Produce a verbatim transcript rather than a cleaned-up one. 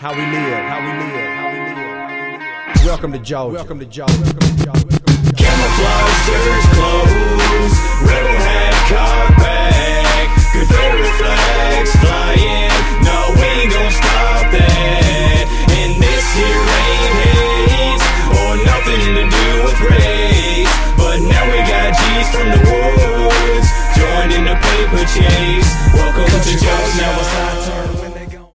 How we live, how we live, how we live, how we live. Welcome to Georgia. Welcome to Georgia. Welcome to Georgia.